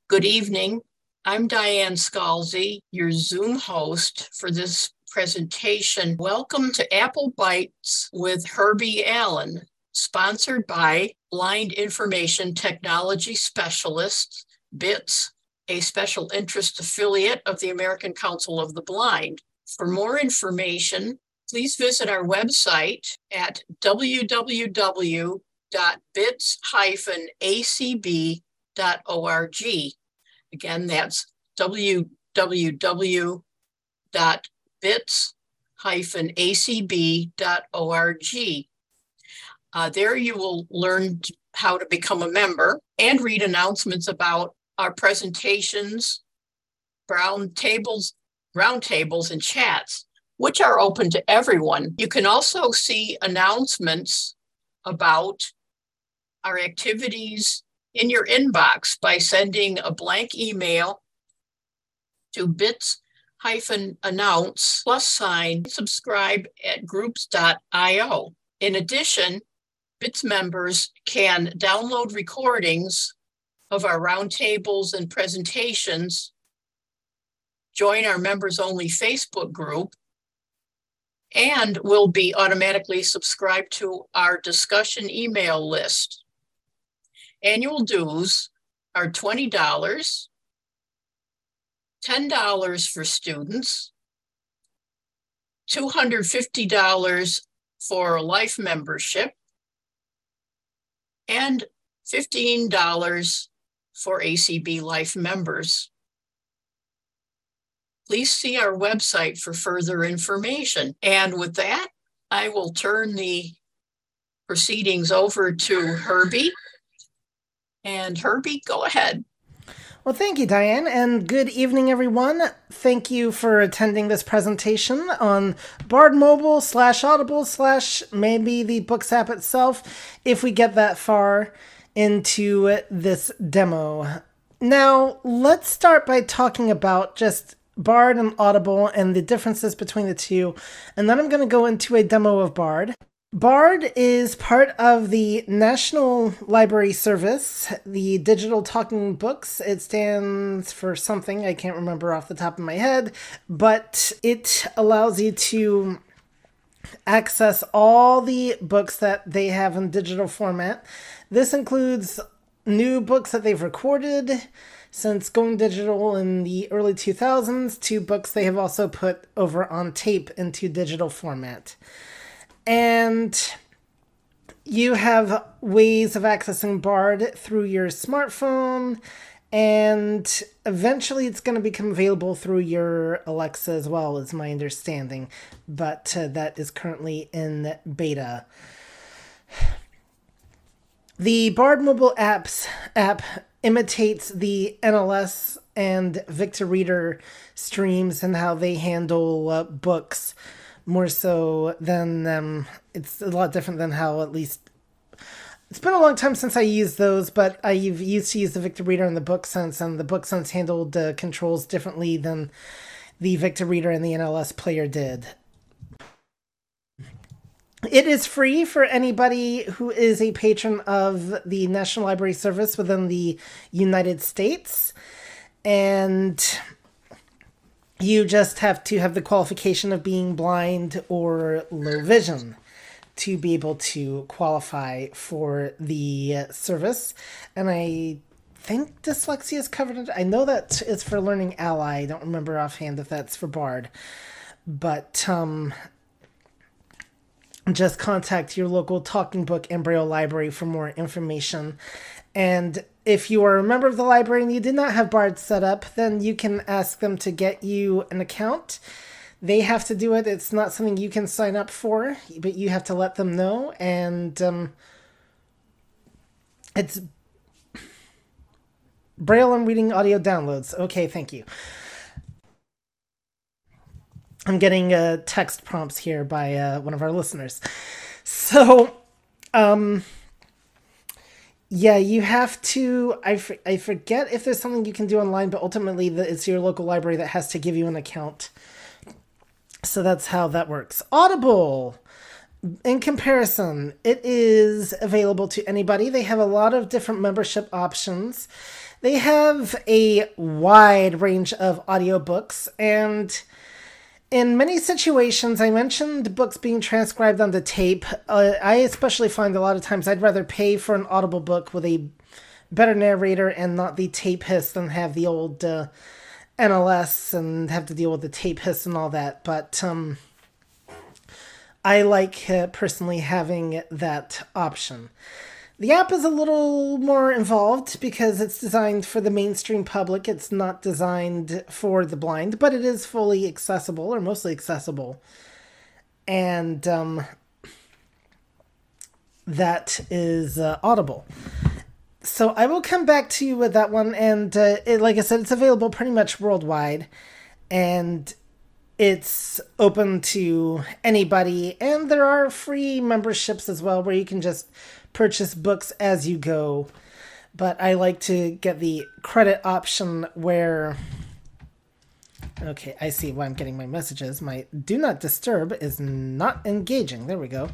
Good evening. I'm Diane Scalzi, your Zoom host for this presentation. Welcome to Apple Bites with Herbie Allen, sponsored by Blind Information Technology Specialists, BITS, a special interest affiliate of the American Council of the Blind. For more information, please visit our website at www.bits-acb.org. Again, that's www.bits-acb.org. There you will learn how to become a member and read announcements about our presentations, roundtables, and chats, which are open to everyone. You can also see announcements about our activities in your inbox by sending a blank email to bits-announce +subscribe at groups.io. In addition, BITS members can download recordings of our roundtables and presentations, join our members-only Facebook group, and will be automatically subscribed to our discussion email list. Annual dues are $20, $10 for students, $250 for a life membership, and $15 for ACB Life members. Please see our website for further information. And with that, I will turn the proceedings over to Herbie. And Herbie, go ahead. Well, thank you, Diane, and good evening, everyone. Thank you for attending this presentation on Bard Mobile / Audible / maybe the Books app itself, if we get that far into this demo. Now, let's start by talking about just Bard and Audible and the differences between the two, and then I'm going to go into a demo of Bard. Bard is part of the National Library Service, the digital talking books. It stands for something I can't remember off the top of my head, but it allows you to access all the books that they have in digital format. This includes new books that they've recorded since going digital in the early 2000s to books they have also put over on tape into digital format. And you have ways of accessing Bard through your smartphone, and eventually it's going to become available through your Alexa as well, is my understanding. But that is currently in beta. The Bard mobile app imitates the NLS and Victor Reader streams and how they handle books. More so than, it's a lot different than how, at least, it's been a long time since I used those, but I've used to use the Victor Reader and the BookSense, and the BookSense handled controls differently than the Victor Reader and the NLS player did. It is free for anybody who is a patron of the National Library Service within the United States, and you just have to have the qualification of being blind or low vision to be able to qualify for the service. And I think dyslexia is covered. I know that it's for Learning Ally. I don't remember offhand if that's for Bard. But just contact your local Talking Book and Braille library for more information. And if you are a member of the library and you did not have Bard set up, then you can ask them to get you an account. They have to do it. It's not something you can sign up for, but you have to let them know. And it's Braille and reading audio downloads. Okay, thank you. I'm getting text prompts here by one of our listeners. So, yeah, you have to, I forget if there's something you can do online, but ultimately it's your local library that has to give you an account. So that's how that works. Audible, in comparison, it is available to anybody. They have a lot of different membership options. They have a wide range of audiobooks, and in many situations, I mentioned books being transcribed onto tape. I especially find a lot of times I'd rather pay for an audible book with a better narrator and not the tape hiss than have the old NLS and have to deal with the tape hiss and all that. But I like personally having that option. The app is a little more involved because it's designed for the mainstream public. It's not designed for the blind, but it is fully accessible or mostly accessible. And that is Audible. So I will come back to you with that one. And like I said, it's available pretty much worldwide. And it's open to anybody. And there are free memberships as well where you can just purchase books as you go. But I like to get the credit option where... Okay, I see why I'm getting my messages. My do not disturb is not engaging. There we go.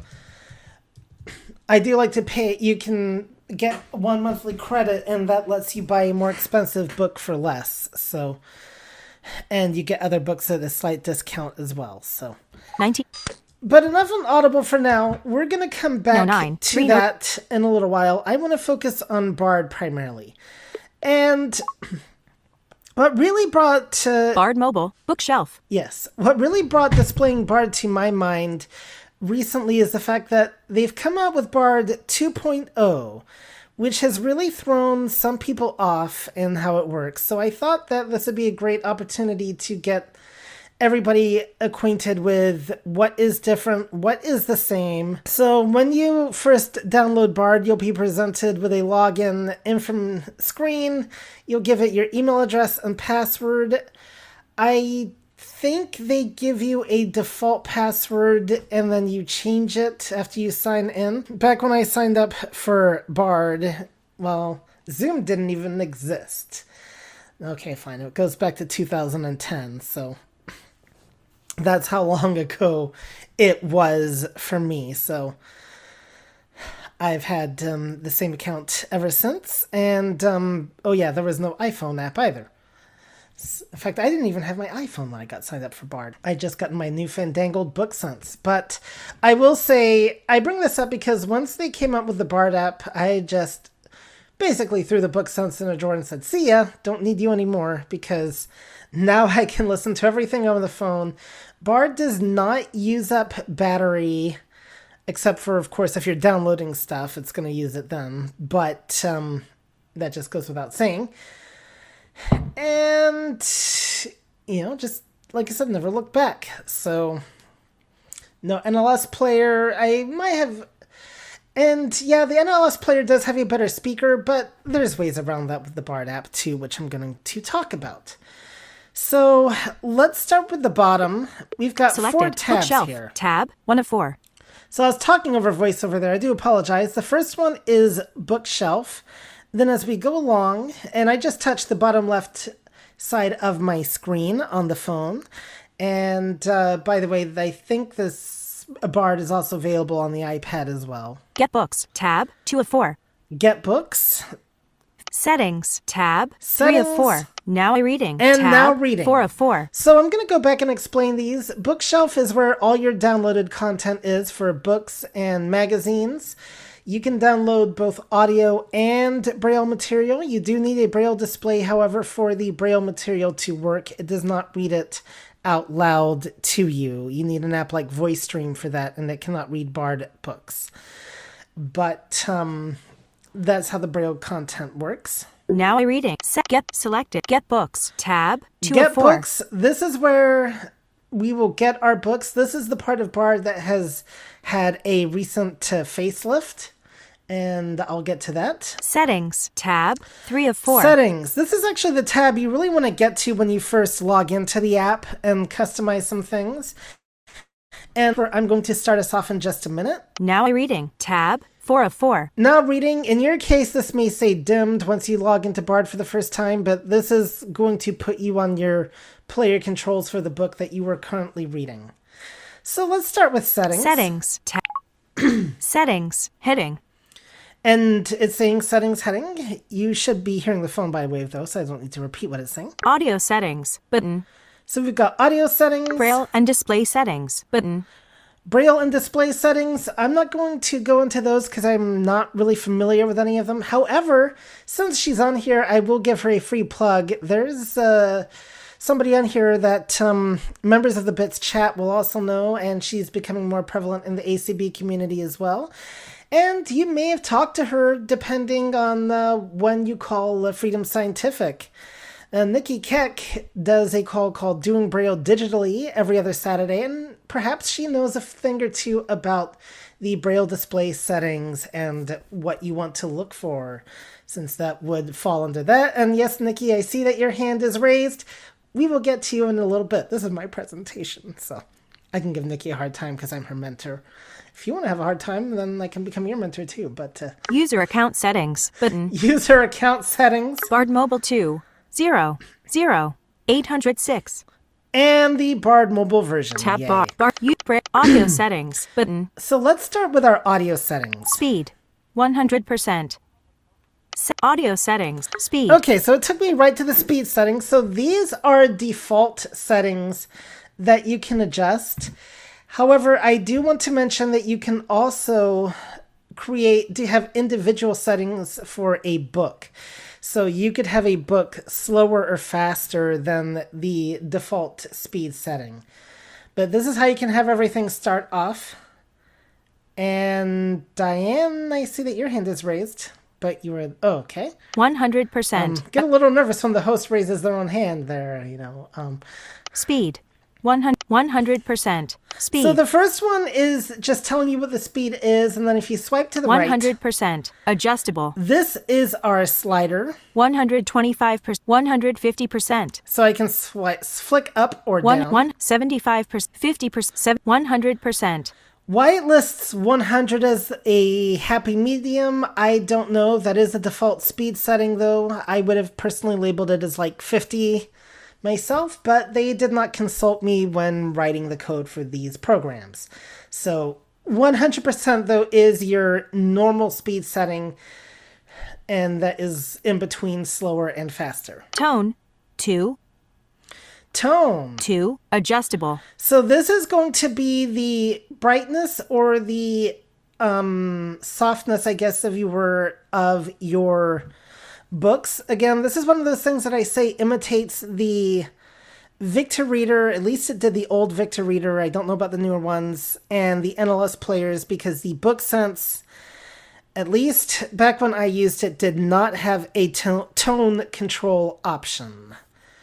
I do like to pay. You can get 1 monthly credit, and that lets you buy a more expensive book for less. So, and you get other books at a slight discount as well. So, 19. But enough on Audible for now. We're going to come back to that in a little while. I want to focus on Bard primarily. And what really brought... Bard Mobile, Bookshelf. Yes. What really brought displaying Bard to my mind recently is the fact that they've come out with Bard 2.0, which has really thrown some people off in how it works. So I thought that this would be a great opportunity to get everybody acquainted with what is different, what is the same. So when you first download Bard, you'll be presented with a login info screen. You'll give it your email address and password. I think they give you a default password and then you change it after you sign in. Back when I signed up for Bard, well, Zoom didn't even exist. Okay, fine. It goes back to 2010, so that's how long ago it was for me. So I've had the same account ever since. And, oh yeah, there was no iPhone app either. In fact, I didn't even have my iPhone when I got signed up for Bard. I just got my new fandangled BookSense. But I will say, I bring this up because once they came up with the Bard app, I just basically threw the BookSense in a drawer and said, see ya, don't need you anymore, because now I can listen to everything over the phone. Bard does not use up battery, except for, of course, if you're downloading stuff, it's going to use it then. But that just goes without saying. And, just like I said, never look back. So, no NLS player. I might have. And yeah, the NLS player does have a better speaker, but there's ways around that with the Bard app too, which I'm going to talk about. So, let's start with the bottom. We've got Selected. 4 tabs Bookshelf. here. Tab 1 of 4. So I was talking over voiceover there. I do apologize. The first one is Bookshelf. Then as we go along, and I just touched the bottom left side of my screen on the phone. And by the way, I think this Bard is also available on the iPad as well. Get Books. Tab 2 of 4. Get Books. Settings. Tab 3 of 4. Now reading. And tab now reading. 4 of 4. So I'm going to go back and explain these. Bookshelf is where all your downloaded content is for books and magazines. You can download both audio and Braille material. You do need a Braille display, however, for the Braille material to work. It does not read it out loud to you. You need an app like VoiceStream for that, and it cannot read Bard books. But that's how the Braille content works. Now reading. Get selected. Get Books. Tab 2 Get of 4. Books. This is where we will get our books. This is the part of Bard that has had a recent facelift. And I'll get to that. Settings. Tab 3 of 4. Settings. This is actually the tab you really want to get to when you first log into the app and customize some things. And I'm going to start us off in just a minute. Now reading. Tab 4 of 4. Now reading. In your case, this may say dimmed once you log into Bard for the first time, but this is going to put you on your player controls for the book that you were currently reading. So let's start with settings. Settings. Settings. Heading. And it's saying settings heading. You should be hearing the phone by wave though, so I don't need to repeat what it's saying. Audio settings button. So we've got audio settings. Braille and display settings button. Braille and display settings. I'm not going to go into those because I'm not really familiar with any of them. However, since she's on here, I will give her a free plug. There's somebody on here that members of the Bits chat will also know, and she's becoming more prevalent in the ACB community as well. And you may have talked to her depending on when you call Freedom Scientific. Nikki Keck does a call called Doing Braille Digitally every other Saturday, and perhaps she knows a thing or two about the Braille display settings and what you want to look for, since that would fall under that. And yes, Nikki, I see that your hand is raised. We will get to you in a little bit. This is my presentation, so I can give Nikki a hard time because I'm her mentor. If you want to have a hard time, then I can become your mentor too, but... User account settings button. User account settings. Bard Mobile 2. 0, 0, 806. And the Bard mobile version. Tap Yay. bar. Audio settings button. So let's start with our audio settings. Speed 100%. Audio settings. Speed. Okay, so it took me right to the speed settings. So these are default settings that you can adjust. However, I do want to mention that you can also have individual settings for a book. So you could have a book slower or faster than the default speed setting. But this is how you can have everything start off. And Diane, I see that your hand is raised, but you were... Oh, okay. 100%. Get a little nervous when the host raises their own hand there, Speed 100%. Speed. So the first one is just telling you what the speed is, and then if you swipe to the 100%. Adjustable. this is our slider. 125%. 150%. So I can flick up or down. 75%. 50%. 100%. Why it lists 100 as a happy medium, I don't know. That is the default speed setting, though. I would have personally labeled it as like 50 myself, but they did not consult me when writing the code for these programs. So 100% though is your normal speed setting, and that is in between slower and faster. Tone 2. Tone 2. Adjustable. So this is going to be the brightness or the softness, I guess, of your books. Again, this is one of those things that I say imitates the Victor Reader. At least it did the old Victor Reader. I don't know about the newer ones, and the NLS players, because the BookSense, at least back when I used it, did not have a tone control option.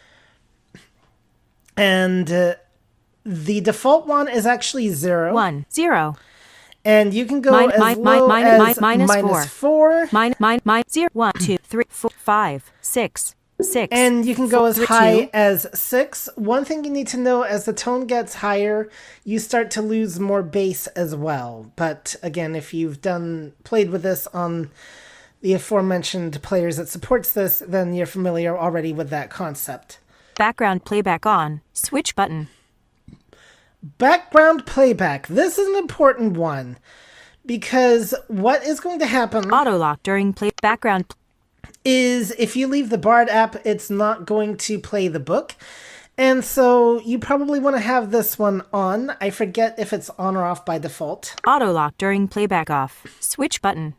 And the default one is actually 0. 1. 0. And you can go as low as minus 4. 0. 1, 2, 3, 4, 5, 6. And you can go as high as 6. One thing you need to know, as the tone gets higher, you start to lose more bass as well. But again, if you've played with this on the aforementioned players that supports this, then you're familiar already with that concept. Background playback on. Switch button. Background playback. This is an important one, because what is going to happen... Auto lock during background... is if you leave the Bard app, it's not going to play the book. And so you probably want to have this one on. I forget if it's on or off by default. Auto lock during playback off. Switch button.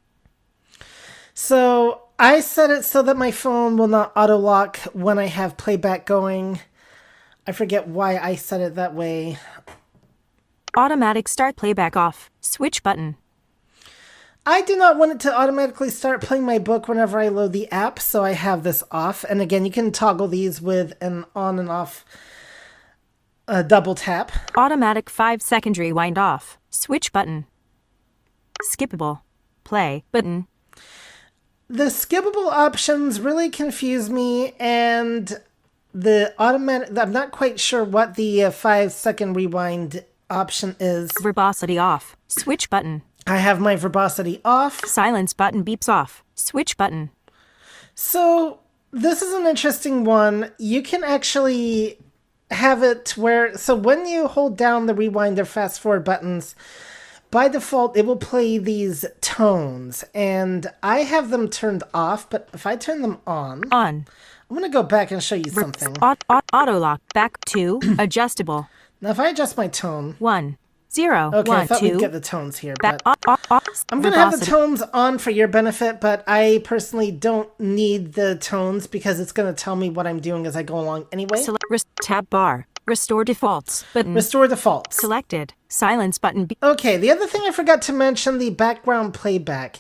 So I set it so that my phone will not auto lock when I have playback going. I forget why I set it that way. Automatic start playback off. Switch button. I do not want it to automatically start playing my book whenever I load the app, so I have this off. And again, you can toggle these with an on and off double tap. Automatic 5-second rewind off. Switch button. Skippable. Play button. The skippable options really confuse me, and the automatic... I'm not quite sure what the 5-second rewind option is. Verbosity off. Switch button. I have my verbosity off. Silence button beeps off. Switch button. So this is an interesting one. You can actually have it where... So when you hold down the rewind or fast forward buttons, by default, it will play these tones, and I have them turned off, but if I turn them on, On. I'm going to go back and show you something. Auto lock. Back 2. Adjustable. Now, if I adjust my tone, 1. 0. okay, 1. I thought 2. we'd get the tones here, Back. but I'm going to have the tones on for your benefit, but I personally don't need the tones because it's going to tell me what I'm doing as I go along anyway. Select tab bar. Restore defaults button. Restore defaults. Selected. Silence button. Okay, the other thing I forgot to mention, the background playback.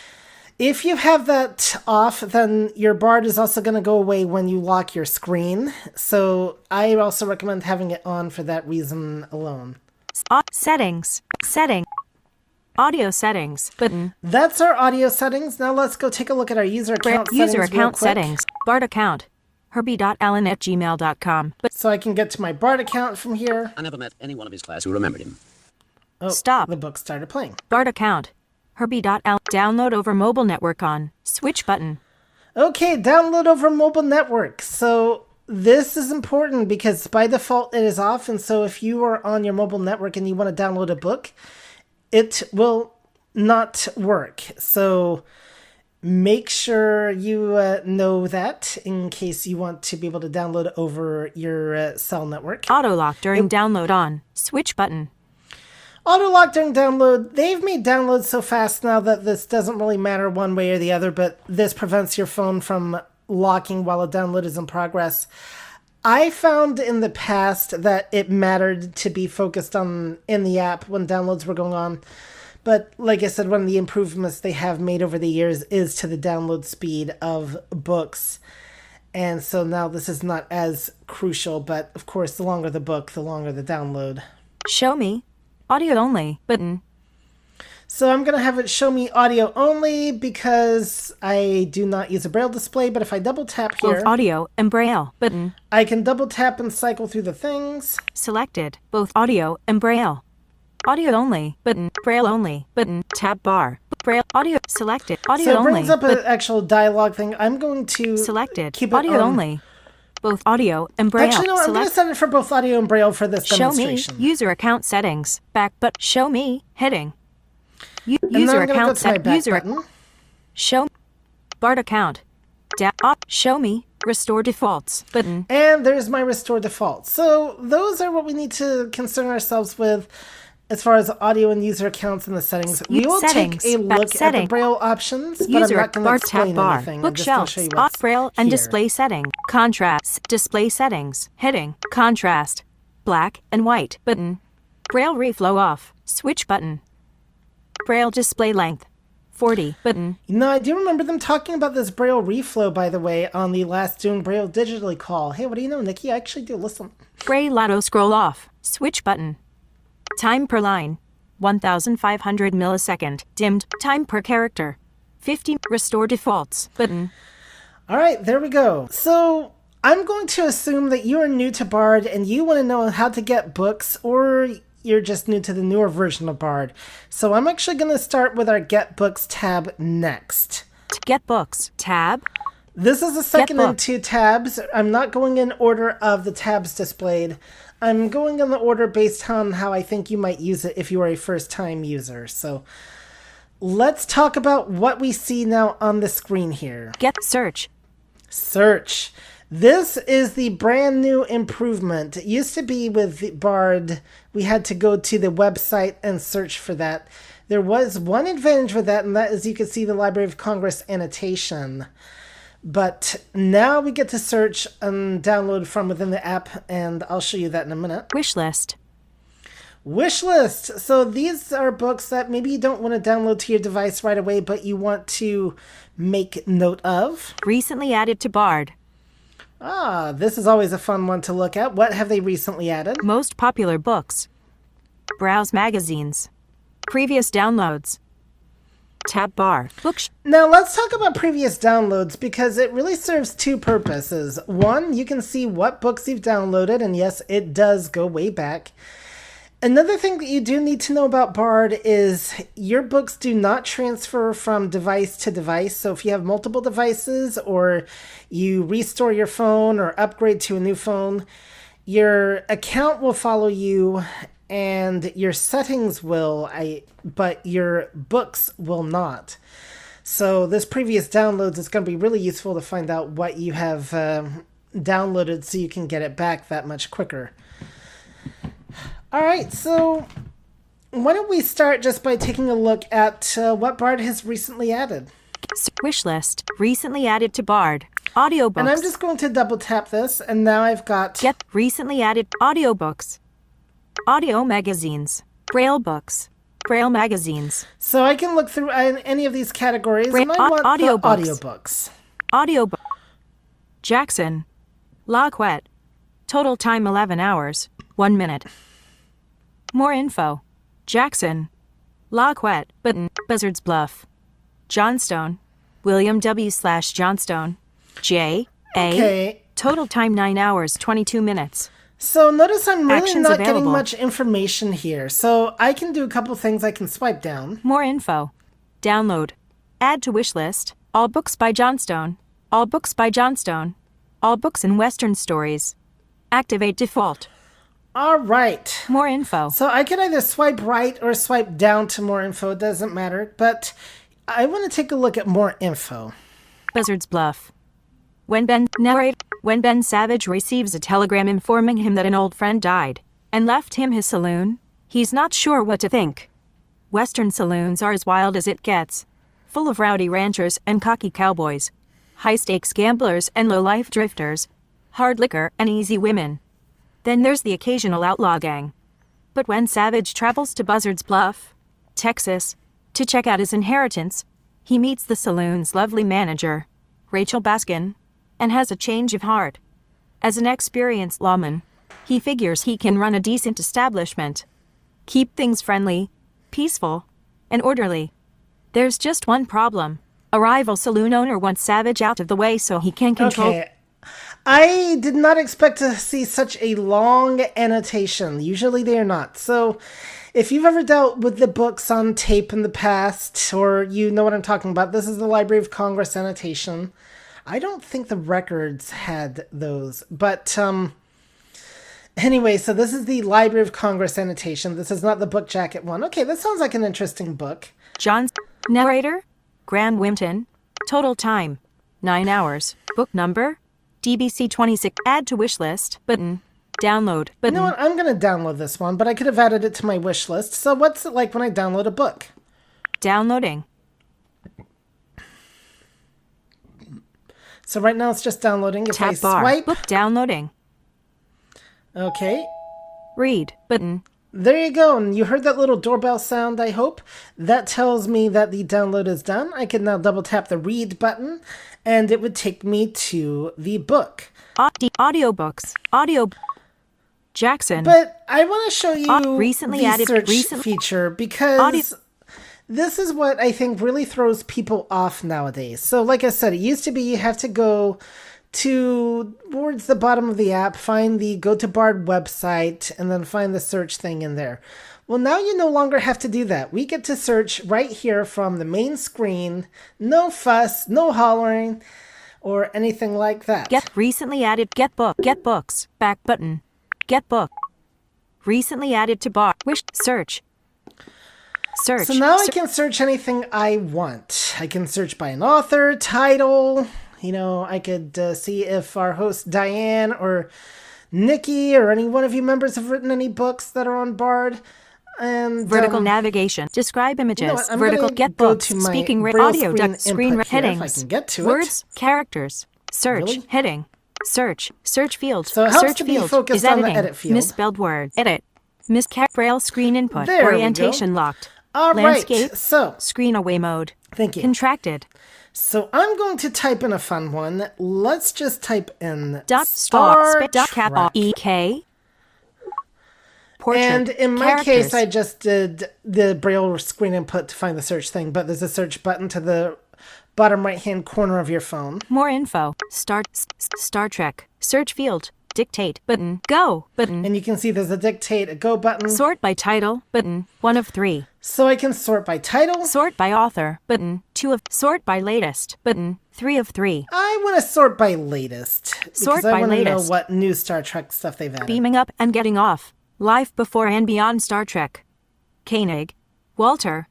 If you have that off, then your Bard is also going to go away when you lock your screen. So I also recommend having it on for that reason alone. Settings. Setting. Audio settings button. That's our audio settings. Now let's go take a look at our user account settings. User account real quick. settings. Bard account. Herbie.allen@gmail.com. So I can get to my Bard account from here. I never met anyone of his class who remembered him. Oh, Stop. The book started playing. Bard account. Herbie.allen. Download over mobile network on. Switch button. Okay, download over mobile network. So this is important because by default it is off. And so if you are on your mobile network and you want to download a book, it will not work. So make sure you know that in case you want to be able to download over your cell network. Auto lock during download on. Switch button. Auto lock during download. They've made downloads so fast now that this doesn't really matter one way or the other, but this prevents your phone from locking while a download is in progress. I found in the past that it mattered to be focused on in the app when downloads were going on. But like I said, one of the improvements they have made over the years is to the download speed of books. And so now this is not as crucial, but of course, the longer the book, the longer the download. Show me. Audio only button. So I'm going to have it show me audio only because I do not use a braille display, but if I double tap here, Both audio and braille button. I can double tap and cycle through the things. Selected. Both audio and braille. Audio only button. Braille only button. Tab bar. Braille audio selected. Audio So it only. brings up an actual dialogue thing. I'm going to Selected. keep it Audio on. only. Both audio and braille. Actually, no, I'm going to set it for both audio and braille for this Show me. demonstration. User account settings. Back but show me. Heading. And then User I'm going to go account to my set. back User button. show. Bard account. Show me. Restore defaults button. And there's my restore default. So those are what we need to concern ourselves with as far as audio and user accounts and the settings. We will Settings. take a Back look at the setting. braille options, but User I'm not going to bar explain tab bar. anything. I'm just going to Bookshelves. show you what's Braille and here. display setting. Contrast. Display settings. Heading. Contrast. Black and white button. Braille reflow off. Switch button. Braille display length. 40 button. No, I do remember them talking about this braille reflow, by the way, on the last Doing Braille Digitally call. Hey, what do you know, Nikki? I actually do listen. Braille auto scroll off. Switch button. Time per line. 1500 millisecond. Dimmed. Time per character. 50. Restore defaults button. All right, there we go. So I'm going to assume that you are new to Bard and you want to know how to get books, or you're just new to the newer version of Bard. So I'm actually going to start with our Get Books tab next. Get books. Tab. This is the second Get in Books. 2 tabs. I'm not going in order of the tabs displayed. I'm going in the order based on how I think you might use it if you are a first-time user. So let's talk about what we see now on the screen here. Get search. Search. This is the brand new improvement. It used to be with Bard, we had to go to the website and search for that. There was one advantage with that, and that is you could see the Library of Congress annotation. But now we get to search and download from within the app, and I'll show you that in a minute. Wish list. Wish list. So these are books that maybe you don't want to download to your device right away, but you want to make note of. Recently added to Bard. Ah, this is always a fun one to look at. What have they recently added? Most popular books. Browse magazines. Previous downloads. Tab bar. Now let's talk about previous downloads because it really serves two purposes. One, you can see what books you've downloaded, and yes, it does go way back. Another thing that you do need to know about Bard is your books do not transfer from device to device. So if you have multiple devices or you restore your phone or upgrade to a new phone, your account will follow you and your settings will, but your books will not. So this previous downloads is going to be really useful to find out what you have downloaded so you can get it back that much quicker. All right, so why don't we start just by taking a look at what Bard has recently added. Wish list. Recently added to Bard. Audiobooks. And I'm just going to double tap this, and now I've got... Get recently added audiobooks. Audio magazines. Braille books. Braille magazines. So I can look through any of these categories, and I want audiobooks. Audiobook. Jackson. Laquette. Total time 11 hours, 1 minute. More info. Jackson. Laquette. Button. Buzzards Bluff. Johnstone. William W./Johnstone. J. A. Okay. Total time 9 hours, 22 minutes. So notice I'm really Actions not available. getting much information here. So I can do a couple things. I can swipe down. More info. Download. Add to wish list. All books by Johnstone. All books by Johnstone. All books and Western stories. Activate default. All right. More info. So I can either swipe right or swipe down to more info. It doesn't matter. But I want to take a look at more info. Buzzards Bluff. When Ben Savage receives a telegram informing him that an old friend died and left him his saloon, he's not sure what to think. Western saloons are as wild as it gets, full of rowdy ranchers and cocky cowboys, high-stakes gamblers and low-life drifters, hard liquor and easy women. Then there's the occasional outlaw gang. But when Savage travels to Buzzards Bluff, Texas, to check out his inheritance, he meets the saloon's lovely manager, Rachel Baskin, and has a change of heart. As an experienced lawman, he figures he can run a decent establishment. Keep things friendly, peaceful, and orderly. There's just one problem. A rival saloon owner wants Savage out of the way so he can control... Okay. I did not expect to see such a long annotation. Usually they are not. So if you've ever dealt with the books on tape in the past, or you know what I'm talking about, this is the Library of Congress annotation. I don't think the records had those, but anyway, so this is the Library of Congress annotation. This is not the book jacket one. Okay, that sounds like an interesting book. John's narrator, Graham Wimpton. Total time, 9 hours. Book number, DBC 26. Add to wish list button. Download button. You know what? I'm going to download this one, but I could have added it to my wish list. So what's it like when I download a book? Downloading. So right now it's just downloading. If I Tab bar. swipe... Book downloading. Okay. Read button. There you go. And you heard that little doorbell sound, I hope. That tells me that the download is done. I can now double tap the read button, and it would take me to the book. Audiobooks. Audio. Jackson. But I want to show you recently the added search feature because this is what I think really throws people off nowadays. So like I said, it used to be you have to go towards the bottom of the app, find the Go to Bard website, and then find the search thing in there. Well, now you no longer have to do that. We get to search right here from the main screen. No fuss, no hollering, or anything like that. Get recently added. Get book. Get books. Back button. Get book. Recently added to bar. Wish. Search. Search. So now I can search anything I want. I can search by an author, title. You know, I could see if our host Diane or Nikki or any one of you members have written any books that are on Bard. And vertical navigation. Describe images. You know what, I'm vertical gonna get go books. to my Speaking Braille audio. screen Screen input here, headings. if I can get to words. it. Characters. Search. Really? Heading. Search. Search field. So it helps search to be field focused is on the editing. edit field. Misspelled words. Edit. Braille screen input. There we go. Orientation locked. All Landscape. right, so Screen away mode. thank you. Contracted. So I'm going to type in a fun one. Let's just type in Dot Star dot cap Trek. EK. Portrait. And in my Characters. case, I just did the Braille screen input to find the search thing, but there's a search button to the bottom right-hand corner of your phone. More info. Star Trek. Search field. Dictate button. Go button. And you can see there's a dictate, a go button. Sort by title button. 1 of 3. So I can sort by title. Sort by author button. 2 of. Sort by latest button. 3 of 3. I want to sort by latest. Sort because I by want to know latest. what new Star Trek stuff they've added. Beaming up and getting off Life Before and Beyond Star Trek. Koenig, Walter,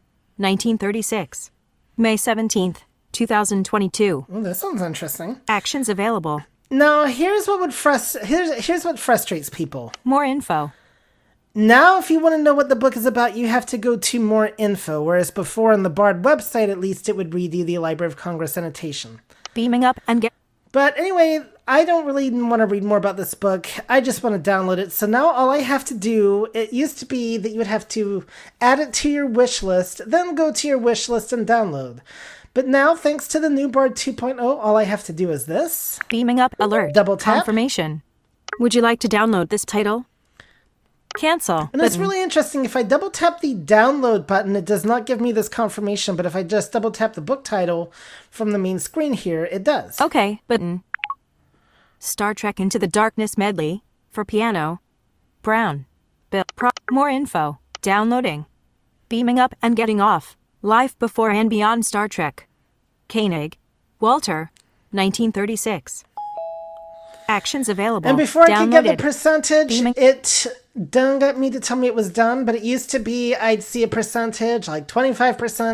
1936. May 17th, 2022. Well, this sounds interesting. Actions available. Now, here's what here's what frustrates people. More info. Now, if you want to know what the book is about, you have to go to more info, whereas before on the Bard website, at least, it would read you the Library of Congress annotation. Beaming up and get... But anyway, I don't really want to read more about this book. I just want to download it. So now all I have to do, it used to be that you would have to add it to your wish list, then go to your wish list and download. But now, thanks to the new Bard 2.0, all I have to do is this. Beaming up alert. Double tap. Confirmation. Would you like to download this title? Cancel. And it's really interesting. If I double tap the download button, it does not give me this confirmation. But if I just double tap the book title from the main screen here, it does. Okay, button. Star Trek Into the Darkness medley for piano. Brown. Bill. More info. Downloading. Beaming up and getting off. Life Before and Beyond Star Trek. Koenig, Walter, 1936. Actions available. And before I could get the Downloaded. percentage, it done got me to tell me it was done, but it used to be I'd see a percentage like 25%,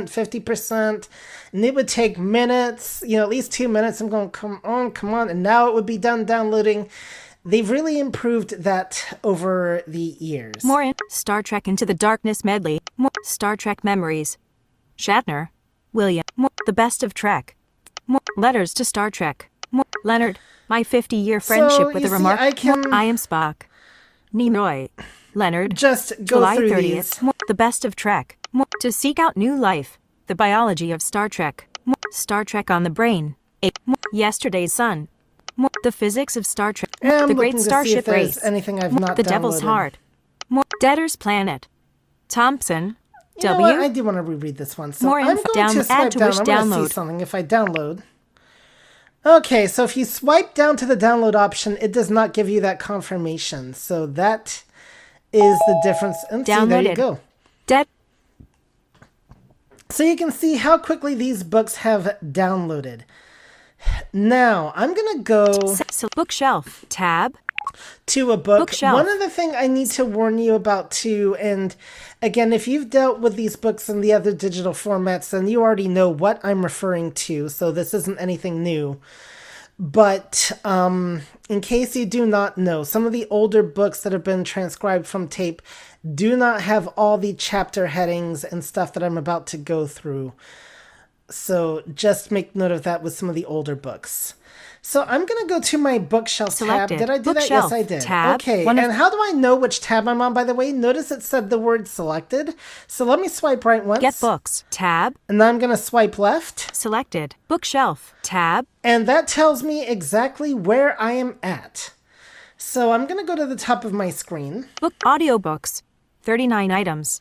50%, and it would take minutes, at least 2 minutes. I'm going, come on. And now it would be done downloading. They've really improved that over the years. More in Star Trek Into the Darkness medley. More Star Trek Memories. Shatner, William. More The Best of Trek. More Letters to Star Trek. More Leonard, my 50-year friendship with you a see, remark. I can- I am Spock. Nimoy. Leonard. Just go July through 30th. these. More The Best of Trek. More To Seek Out New Life. The Biology of Star Trek. More Star Trek on the Brain. More Yesterday's Sun. More The Physics of Star Trek. And I'm The Great looking to see Starship if there's Race. anything I've More not The Devil's downloaded. Heart. More Debtor's Planet. Thompson. You know what? I do want to reread this one. So More I'm info. going to Add swipe to down. wish I'm going to download. see something if I download. Okay, so if you swipe down to the download option, it does not give you that confirmation. So that is the difference. And see, there you Downloaded. go. Dead. So you can see how quickly these books have downloaded. Now, I'm going to go Bookshelf. Tab. to a book. Bookshelf. One other thing I need to warn you about too, and again, if you've dealt with these books in the other digital formats, then you already know what I'm referring to, so this isn't anything new. But in case you do not know, some of the older books that have been transcribed from tape do not have all the chapter headings and stuff that I'm about to go through. So just make note of that with some of the older books. So I'm going to go to my bookshelf Selected. tab. Did I do Bookshelf that? Yes, I did. tab. Okay, One of- and how do I know which tab I'm on, by the way? Notice it said the word selected. So let me swipe right once. Get books. Tab. And then I'm going to swipe left. Selected. Bookshelf. Tab. And that tells me exactly where I am at. So I'm going to go to the top of my screen. Book. Audiobooks. 39 items.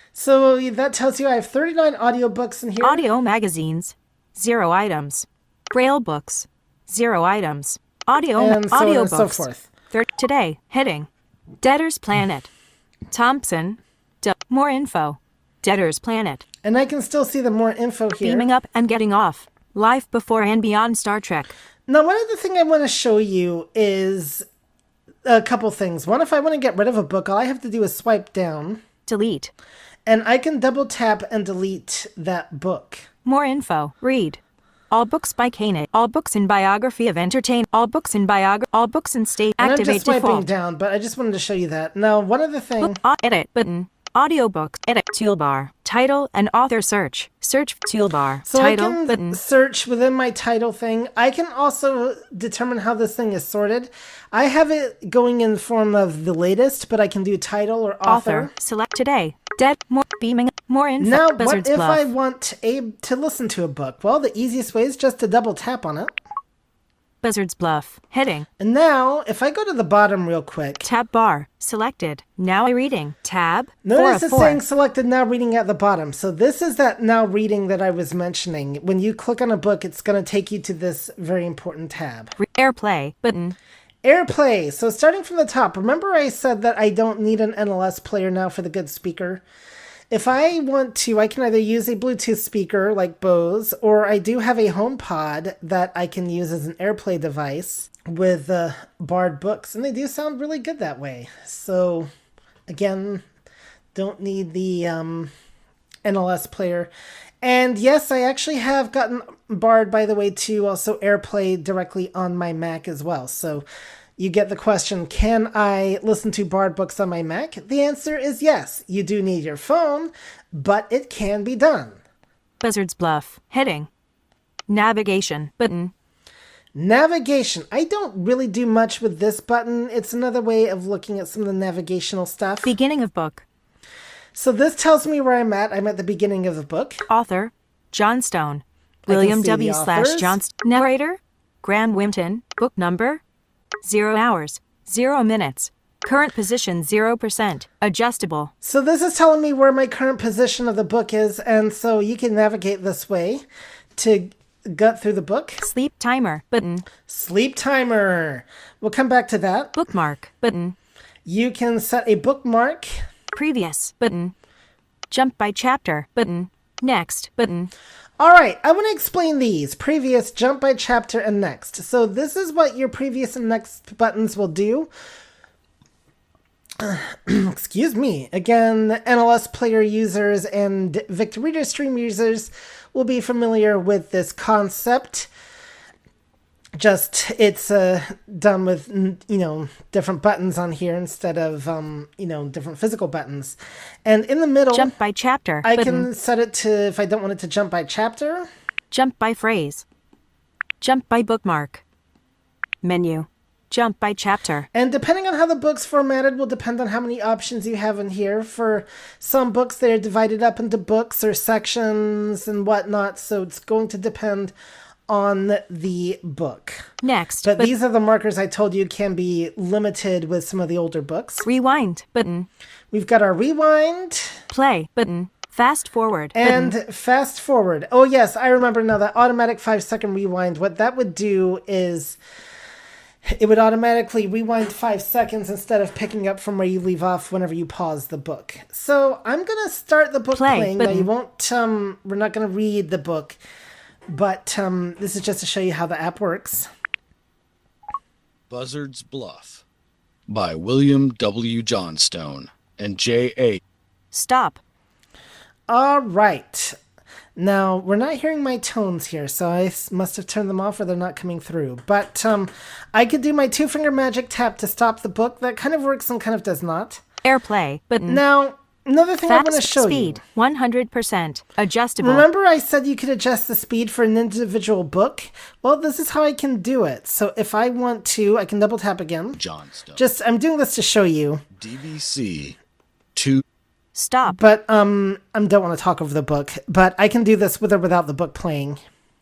So that tells you I have 39 audiobooks in here. Audio magazines. 0 items. Braille books. 0 items. Audio And so on and audiobooks. so forth. Today. Heading. Debtor's Planet. Thompson. More info. Debtor's Planet. And I can still see the more info here. Beaming up and getting off. Life Before and Beyond Star Trek. Now, one other thing I want to show you is a couple things. One, if I want to get rid of a book, all I have to do is swipe down, Delete. and I can double tap and delete that book. More info. Read. All books by Koenig. All books in biography of entertain. All books in All books in state. And I'm Activate just swiping default. down, but I just wanted to show you that. Now, one other thing. Edit button. Audiobook. Edit toolbar. Title and author search. Search toolbar. So Title I can button. search within my title thing. I can also determine how this thing is sorted. I have it going in the form of the latest, but I can do title or author. Select today. Dead. More beaming. More info. Now, what Buzzard's if Bluff. I want Abe to listen to a book? Well, the easiest way is just to double tap on it. Buzzard's Bluff. Heading. And now, if I go to the bottom real quick, Tab bar. Selected. Now reading. Tab. notice 4 it's of 4. saying selected now reading at the bottom. So this is that now reading that I was mentioning. When you click on a book, it's going to take you to this very important tab. Airplay button. AirPlay. So starting from the top, remember I said that I don't need an NLS player now for the good speaker? If I want to, I can either use a Bluetooth speaker like Bose, or I do have a HomePod that I can use as an AirPlay device with Bard books, and they do sound really good that way. So Again, don't need the NLS player. And yes, I actually have gotten Bard, by the way, to also AirPlay directly on my Mac as well. So you get the question, can I listen to Bard books on my Mac? The answer is yes. You do need your phone, but it can be done. Buzzard's Bluff. Heading. Navigation. Button. Navigation. I don't really do much with this button. It's another way of looking at some of the navigational stuff. Beginning of book. So this tells me where I'm at. I'm at the beginning of the book. Author. John Stone. I can William see W. the / authors. Johnston. Narrator. Graham Wimpton. Book number. 0 hours. 0 minutes. Current position 0%. Adjustable. So this is telling me where my current position of the book is, and so you can navigate this way to gut through the book. Sleep timer. Button. Sleep timer. We'll come back to that. Bookmark. Button. You can set a bookmark. Previous. Button. Jump by chapter. Button. Next. Button. All right, I want to explain these. Previous, jump by chapter, and next. So this is what your previous and next buttons will do. Excuse me. Again, NLS player users and Victor Reader Stream users will be familiar with this concept. Just it's done with, different buttons on here instead of, different physical buttons. And in the middle, Jump by chapter. I Button. can set it to, if I don't want it to jump by chapter. Jump by phrase. Jump by bookmark. Menu. Jump by chapter. And depending on how the book's formatted will depend on how many options you have in here. For some books, they're divided up into books or sections and whatnot, so it's going to depend on the book. Next. But these are the markers I told you can be limited with some of the older books. Rewind. Button. We've got our rewind. Play. Button. Fast forward. And Button. fast forward. Oh yes, I remember now, that automatic 5-second rewind. What that would do is it would automatically rewind 5 seconds instead of picking up from where you leave off whenever you pause the book. So I'm going to start the book playing. Now you won't, we're not going to read the book, but this is just to show you how the app works. Buzzard's Bluff by William W. Johnstone and J.A. Stop. All right. Now, we're not hearing my tones here, so I must have turned them off or they're not coming through. But I could do my 2-finger magic tap to stop the book. That kind of works and kind of does not. Airplay. Button. Now, another thing I want to Fast show speed. you. 100%. Adjustable. Remember I said you could adjust the speed for an individual book? Well, this is how I can do it. So if I want to, I can double tap again. Johnstone. I'm doing this to show you. DVC 2. Stop. But I don't want to talk over the book. But I can do this with or without the book playing.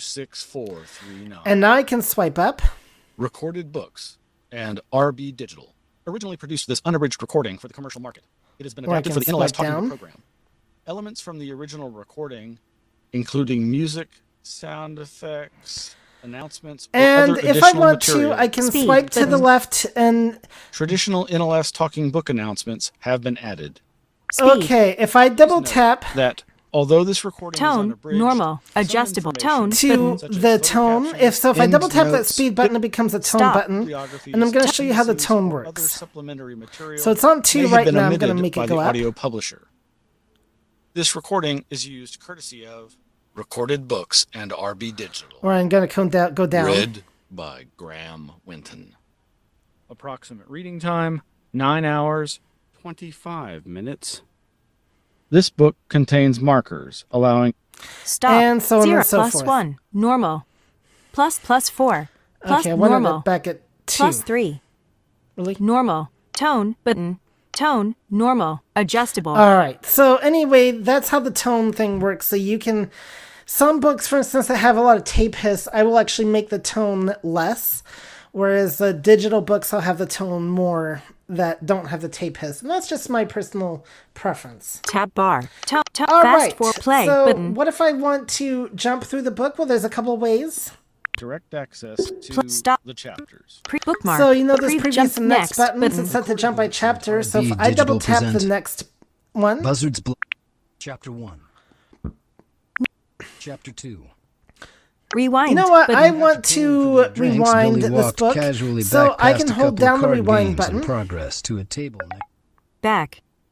6439. And now I can swipe up. Recorded Books and RB Digital. Originally produced this unabridged recording for the commercial market. It has been Or I adapted can for the NLS swipe Talking down. Book program. Elements from the original recording, including music, sound effects, announcements, or And other if I additional want material. to, I can Speed swipe to the button. left and... Traditional NLS Talking Book announcements have been added. Speed. Okay, if I double Note tap that although this recording is Tone. unabridged, Normal. some Adjustable. information, Tone. to such as the photo tone, captions, if I double tap that endnotes, speed button, it becomes a tone Stop. button. bibliographies, And I'm going to show you how the tenses, tone or other works. supplementary material So it's on 2 may have right been now. I'm going to omitted make by it the go up. audio publisher. This recording is used courtesy of Recorded Books and RB Digital. Or I'm going to go down. Read by Graham Winton. Approximate reading time 9 hours 25 minutes. This book contains markers allowing Stop. And so on 0 and so plus forth. 1. Normal. Plus 4. Plus Okay, I wanted normal. it back at 2. Plus 3. Really? Normal. Tone. Button. Tone. Normal. Adjustable. All right. So anyway, that's how the tone thing works. So you can... Some books, for instance, that have a lot of tape hiss, I will actually make the tone less. Whereas the digital books, I'll have the tone more that don't have the tape hiss. And that's just my personal preference. Tab bar. Tone. All Fast right. for play. So Button. what if I want to jump through the book? Well, there's a couple of ways. direct access to Stop. the chapters. Bookmark. So you know those previous Jump and next buttons, button. it's set to jump by chapter. So if RB I double Digital tap the present next one, Buzzard's Bluff, Chapter 1. Chapter 2. Rewind. you know what? Button. I want to Drinks, rewind Billy this walked book, casually so back I past can a hold couple down the card rewind games in button. progress to a table next. Back.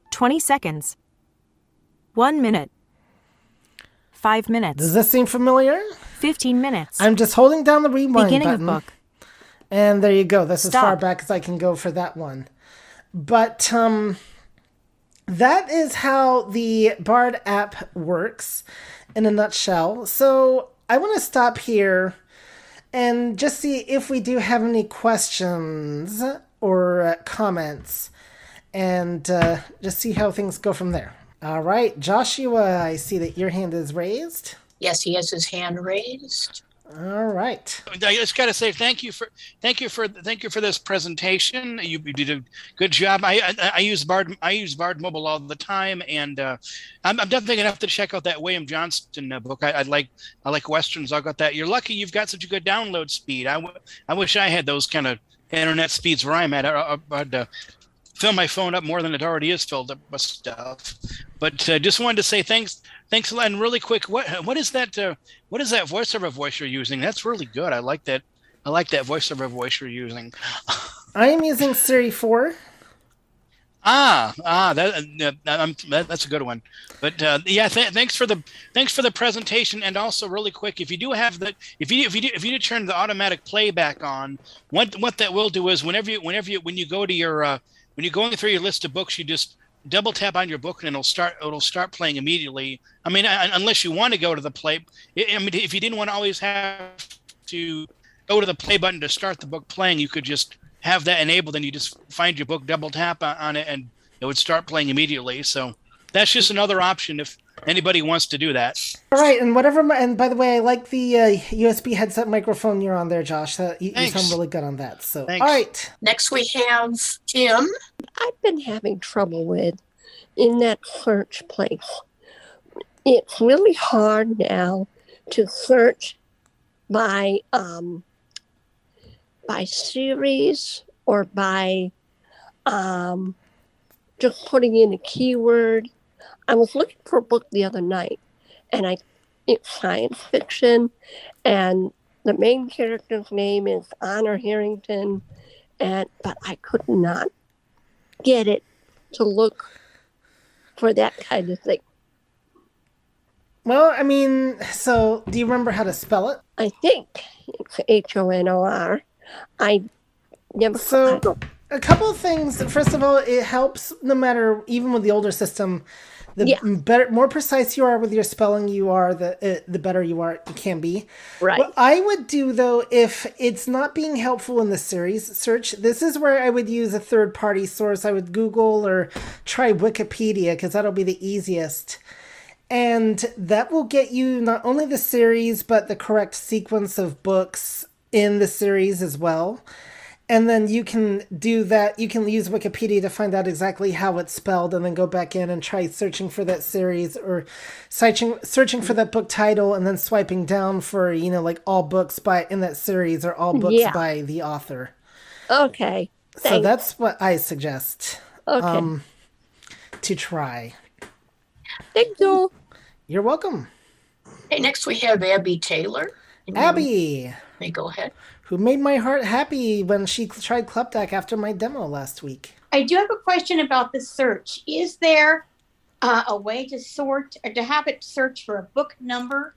20 seconds. 1 minute. 5 minutes. Does this seem familiar? 15 minutes. I'm just holding down the rewind Beginning button. of book. And there you go. That's as Stop. far back as I can go for that one. But that is how the Bard app works in a nutshell. So I want to stop here and just see if we do have any questions or comments, and just see how things go from there. All right, Joshua, I see that your hand is raised. Yes, he has his hand raised. All right. I just got to say thank you for this presentation. You did a good job. I use Bard Mobile all the time, and I'm definitely gonna have to check out that William Johnston book. I like westerns. I got that. You're lucky you've got such a good download speed. I wish I had those kind of internet speeds where I'm at. I'd fill my phone up more than it already is filled up with stuff. But just wanted to say thanks a lot. And really quick, what is that voiceover voice you're using? That's really good. I like that voiceover voice you're using. I am using Siri 4. That's a good one. But thanks for the presentation. And also really quick, if you do have that, if you do turn the automatic playback on, what that will do is when you go to your when you're going through your list of books, you just double tap on your book and it'll start playing immediately. I mean, unless you want to go to the play. I mean, if you didn't want to always have to go to the play button to start the book playing, you could just have that enabled and you just find your book, double tap on it, and it would start playing immediately. So that's just another option if anybody wants to do that. All right, and and by the way, I like the USB headset microphone you're on there, Josh. You sound really good on that. So, Thanks. All right. Next we have Tim. I've been having trouble with in that search place. It's really hard now to search by series or by just putting in a keyword. I was looking for a book the other night, and it's science fiction, and the main character's name is Honor Harrington, but I could not get it to look for that kind of thing. Well, I mean, so do you remember how to spell it? I think it's Honor. I never. So, a couple of things. First of all, it helps no matter, even with the older system, more precise you are with your spelling, the better you can be. Right. What I would do, though, if it's not being helpful in the series search, this is where I would use a third-party source. I would Google or try Wikipedia, because that'll be the easiest. And that will get you not only the series, but the correct sequence of books in the series as well. And then you can do that. You can use Wikipedia to find out exactly how it's spelled and then go back in and try searching for that series or searching for that book title and then swiping down for, like all books in that series or all books by the author. Okay. Thanks. So that's what I suggest to try. Thank you. You're welcome. Hey, next we have Abby Taylor. Abby. May go ahead. Who made my heart happy when she tried Kleptak after my demo last week. I do have a question about the search. Is there a way to sort or to have it search for a book number?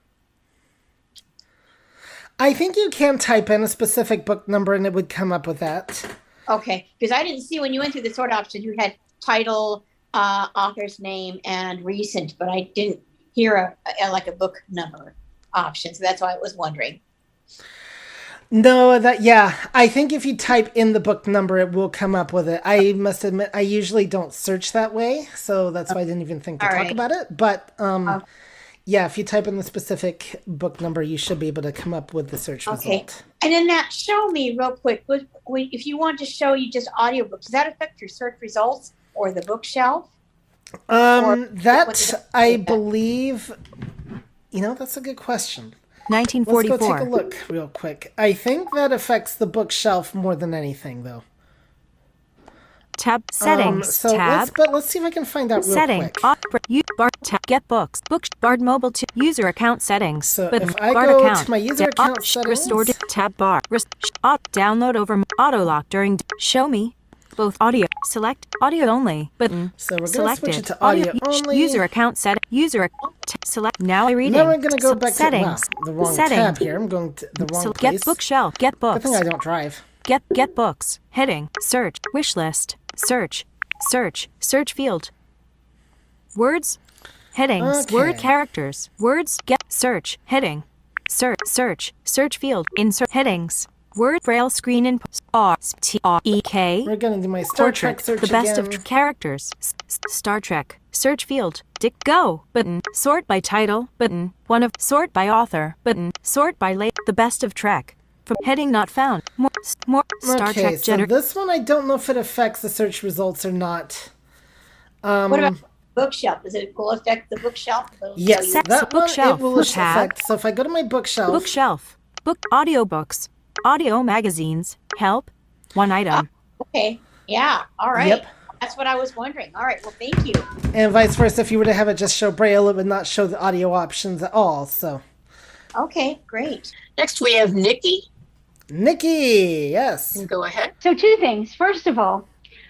I think you can type in a specific book number and it would come up with that. Okay, because I didn't see when you went through the sort option, you had title, author's name, and recent, but I didn't hear a book number option. So that's why I was wondering. No, I think if you type in the book number, it will come up with it. I must admit, I usually don't search that way, so that's why I didn't even think to talk about it. But, if you type in the specific book number, you should be able to come up with the search result. And then that show me real quick, if you want to show you just audiobooks, does that affect your search results or the bookshelf? I believe, that's a good question. 1944. Let's go take a look real quick. I think that affects the bookshelf more than anything, though. Tab settings. Tab. Let's see if I can find out real quick. Get books. Bard Mobile user account settings. So if I go to my user account settings, restored tab bar. Download over auto lock during show me. Both audio. Select audio only button. So we're going to Selected. switch it to audio only. User account set. Select now. Reading. Now we're going to go back settings. to the wrong Setting. tab here. I'm going to the wrong place. Get bookshelf. Get Good books. thing I don't drive. Get books. Heading. Search. Wish list. Search. Search field. Words. Headings. Okay. Word characters. Words. Get. Search. Heading. Search field. Insert headings. Word braille screen input. R-T-R-E-K. We're going to do my Star Trek Portrait. search The best again. of characters. Star Trek. Search field. Go button. Sort by title button. Sort by author button. Sort by the best of Trek. From heading not found. More Star Okay, Trek so this one I don't know if it affects the search results or not. What about bookshelf? Does it go affect the bookshelf? Yes, Set that bookshelf. one it will Tab. affect. So if I go to my bookshelf, Book audiobooks. Audio magazines. Help. One item. Okay. Yeah. All right. Yep. That's what I was wondering. All right. Well, thank you. and vice versa, if you were to have it just show Braille, it would not show the audio options at all. So, Okay. Great. Next, we have Nikki. Nikki, yes. Go ahead. So 2 things. First of all,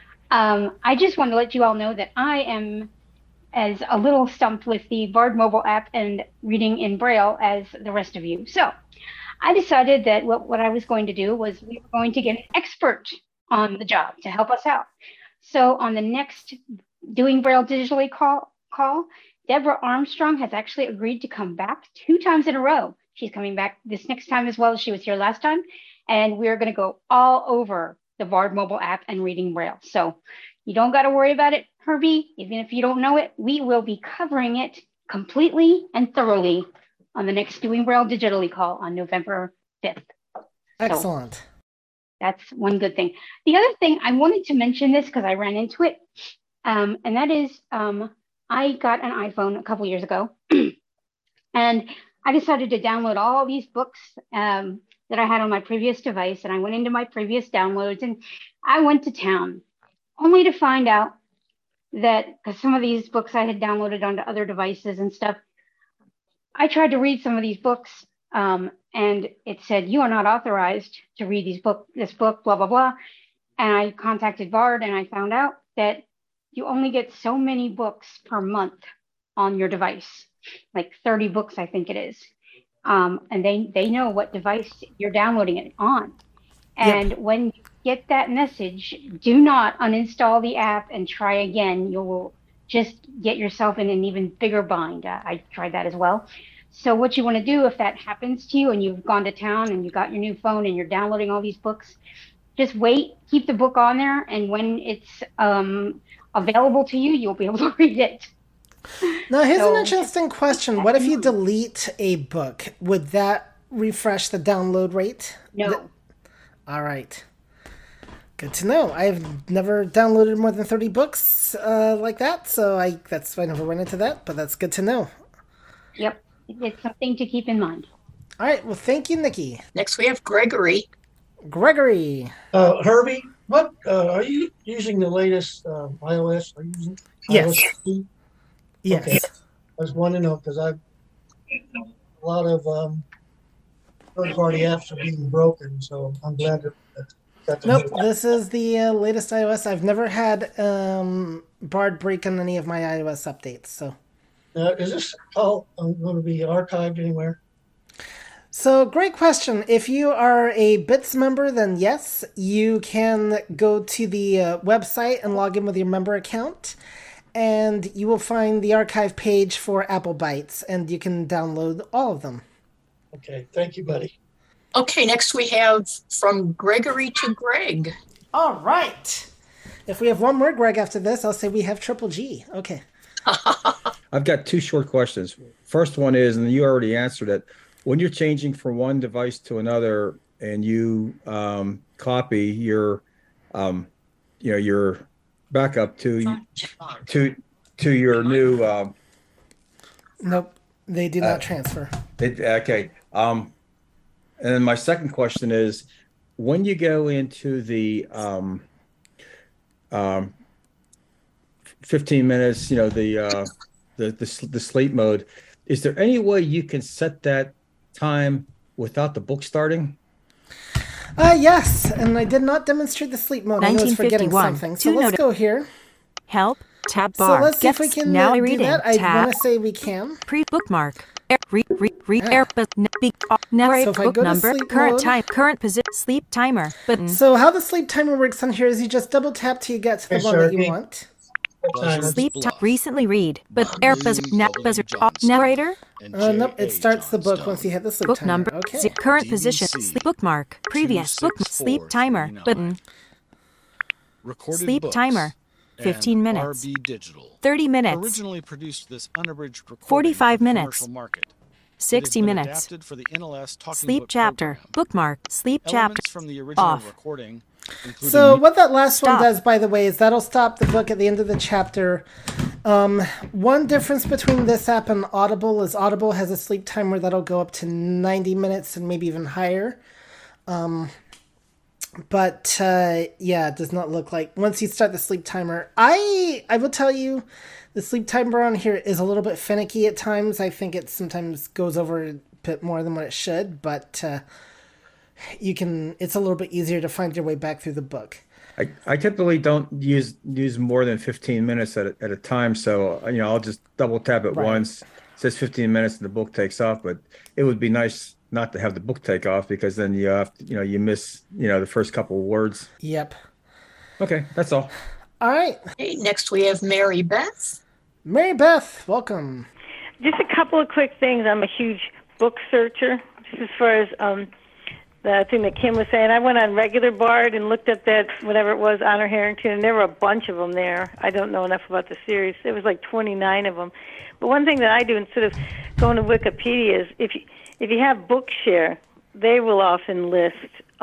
I just want to let you all know that I am as a little stumped with the Bard mobile app and reading in Braille as the rest of you. So I decided that what I was going to do was we were going to get an expert on the job to help us out. So on the next Doing Braille Digitally call, Deborah Armstrong has actually agreed to come back 2 times in a row. She's coming back this next time as well as she was here last time. And we're going to go all over the Bard mobile app and reading Braille. So you don't got to worry about it, Herbie. Even if you don't know it, we will be covering it completely and thoroughly on the next Doing Braille Digitally call on November 5th. Excellent. So that's one good thing. The other thing, I wanted to mention this because I ran into it. And that is, I got an iPhone a couple years ago. And I decided to download all these books that I had on my previous device. And I went into my previous downloads and I went to town only to find out that because some of these books I had downloaded onto other devices and stuff, I tried to read some of these books and it said, you are not authorized to read this book, blah, blah, blah. And I contacted Bard and I found out that you only get so many books per month on your device, like 30 books, I think it is. And they know what device you're downloading it on. And when you get that message, do not uninstall the app and try again. You will just get yourself in an even bigger bind. I tried that as well. So what you want to do if that happens to you and you've gone to town and you got your new phone and you're downloading all these books, just wait, keep the book on there. And when it's available to you, you'll be able to read it. Now, here's an interesting question. What if you delete a book? Would that refresh the download rate? No. All right. Good to know. I've never downloaded more than 30 books like that, so I never went into that, but that's good to know. Yep. It's something to keep in mind. All right. Well, thank you, Nikki. Next, we have Gregory. Gregory. Herbie, what are you using the latest iOS? Are you using Yes. iOS 15? Yes. Okay. I was wanting to know because a lot of third-party apps are being broken, so I'm glad that got to Nope. hear that. This is the latest iOS. I've never had Bard break on any of my iOS updates, so. Is this all going to be archived anywhere? So, great question. If you are a Bits member, then yes, you can go to the website and log in with your member account, and you will find the archive page for Apple Bytes, and you can download all of them. Okay, thank you, buddy. Okay, next we have from Gregory to Greg. All right. If we have one more Greg after this, I'll say we have Triple G. Okay. I've got 2 short questions. First one is, and you already answered it, when you're changing from one device to another and you copy your backup to your new Nope, they do not transfer. okay. And then my second question is, when you go into the 15 minutes, the sleep mode, is there any way you can set that time without the book starting? Yes, and I did not demonstrate the sleep mode. I was forgetting 1951. something. So let's go here. Help. Tab So bar. let's see if we Gets can now do reading. that. I Tab. want to say we can. Bookmark. Narrate So if I book go to number. sleep Current mode- time. Current position. Sleep timer. Button. So how the sleep timer works on here is you just double tap till you get to the Hey, one that you Sharky. want. Sleep time. Recently read. But air buzzer. Buzzer. Narrator. Nope, it starts the book once you hit the sleep Book timer. number. Okay. Current position. Sleep bookmark. Previous book. Sleep timer. Button. Recorded Sleep books timer. 15 and minutes. RB Digital 30 minutes. originally produced this unabridged recording 45 for the minutes. commercial market. 60 It has been minutes. adapted for the NLS Talking Sleep Book chapter. program. Bookmark. Sleep chapter. Elements from the original Off. recording, including So what that last Stop. one does, by the way, is that'll stop the book at the end of the chapter. One difference between this app and Audible is Audible has a sleep timer that'll go up to 90 minutes and maybe even higher. But yeah, it does not look like once you start the sleep timer. I will tell you, the sleep timer on here is a little bit finicky at times. I think it sometimes goes over a bit more than what it should, but you can. It's a little bit easier to find your way back through the book. I typically don't use more than 15 minutes at a time, so I'll just double tap it Right. once. It says 15 minutes and the book takes off, but it would be nice not to have the book take off because then you have to, you miss the first couple of words. Yep. Okay, that's all. All right, Okay, next we have Mary Beth. Mary Beth, welcome. Just a couple of quick things. I'm a huge book searcher. Just as far as the thing that Kim was saying, I went on Regular Bard and looked at that, whatever it was, Honor Harrington, and there were a bunch of them there. I don't know enough about the series. There was like 29 of them. But one thing that I do instead of going to Wikipedia is if you have Bookshare, they will often list,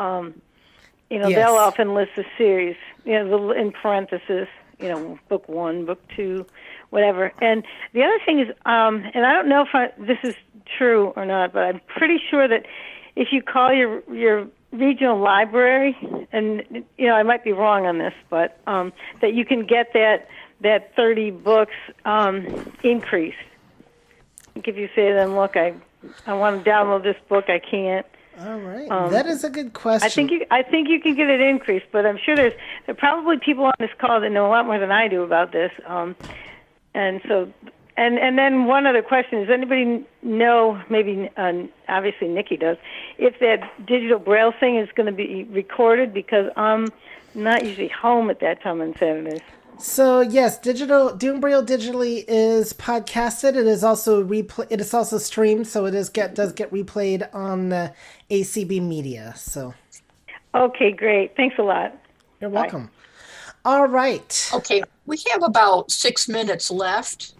Yes. they'll often list the series, in parentheses, book 1, book 2, whatever. And the other thing is, and I don't know if this is true or not, but I'm pretty sure that if you call your regional library, and I might be wrong on this, but that you can get that 30 books increased. Like if you say to them, look, I want to download this book, I can't. All right, that is a good question. I think you can get it increased, but I'm sure there are probably people on this call that know a lot more than I do about this. And so, and then one other question: does anybody know? Maybe obviously Nikki does. If that digital Braille thing is going to be recorded, because I'm not usually home at that time on Saturdays. So yes, Doom Braille digitally is podcasted. It is also It is also streamed, so it does get replayed on ACB Media. So. Okay, great. Thanks a lot. You're welcome. All right. Okay, we have about 6 minutes left.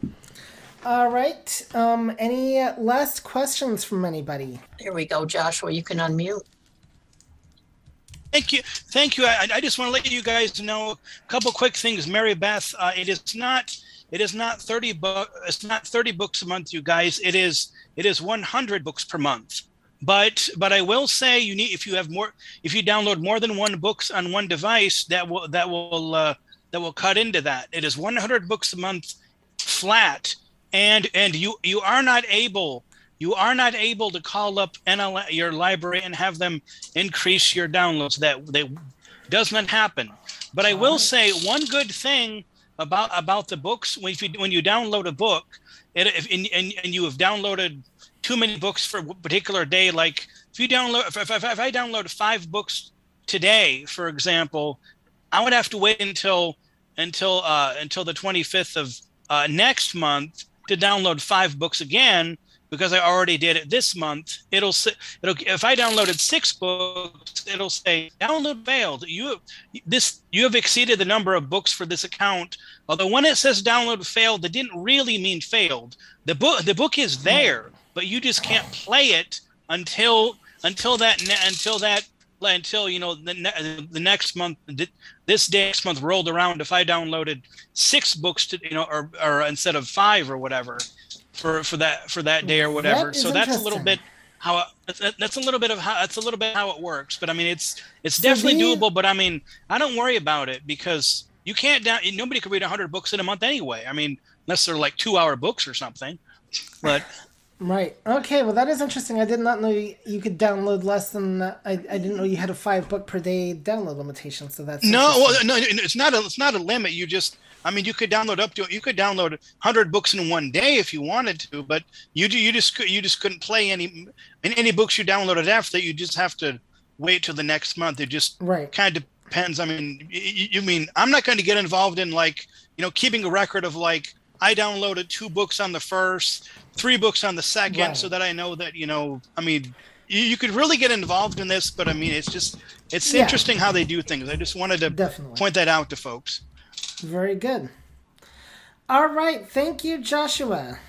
All right. Any last questions from anybody? There we go, Joshua. You can unmute. Thank you. I just want to let you guys know a couple quick things. Mary Beth, it is not 30 books. It's not 30 books a month, you guys. It is 100 books per month. But I will say if you download more than one books on one device, that will cut into that. It is 100 books a month flat, and you are not able to call up your library and have them increase your downloads. That does not happen. But I will say one good thing about the books: when you download a book, and you have downloaded too many books for a particular day, like if I download 5 books today, for example, I would have to wait until the 25th of next month to download 5 books again, because I already did it this month. It'll if I downloaded 6 books, it'll say download failed. You have exceeded the number of books for this account. Although when it says download failed, that didn't really mean failed. The book is there, but you just can't play it until the next month. This next month rolled around. If I downloaded 6 books or instead of 5 or whatever for that day or whatever. So that's a little bit how it works. But I mean, it's definitely doable. But I mean, I don't worry about it because you can't nobody could read 100 books in a month anyway. I mean, unless they're like 2-hour books or something. But Right. Okay. Well, that is interesting. I did not know you could download less than. I didn't know you had a 5 book per day download limitation. So that's No, well, no, it's not a limit. You just, I mean, you could download 100 books in one day if you wanted to, but you just couldn't play any books you downloaded after that. You just have to wait till the next month. It just kind of depends. I mean, you mean I'm not going to get involved in keeping a record of I downloaded 2 books on the first, 3 books on the second, so that I know that, I mean, you could really get involved in this, but I mean, it's interesting how they do things. I just wanted to point that out to folks. Very good. All right. Thank you, Joshua.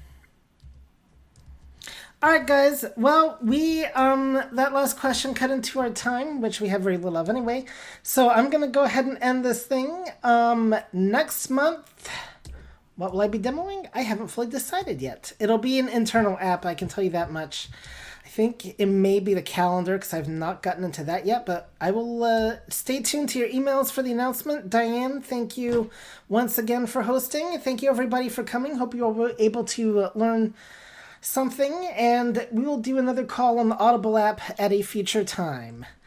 All right, guys. Well, we, that last question cut into our time, which we have very little of anyway. So I'm going to go ahead and end this thing. Next month, what will I be demoing? I haven't fully decided yet. It'll be an internal app, I can tell you that much. I think it may be the calendar because I've not gotten into that yet, but I will stay tuned to your emails for the announcement. Diane, thank you once again for hosting. Thank you, everybody, for coming. Hope you were able to learn something, and we will do another call on the Audible app at a future time.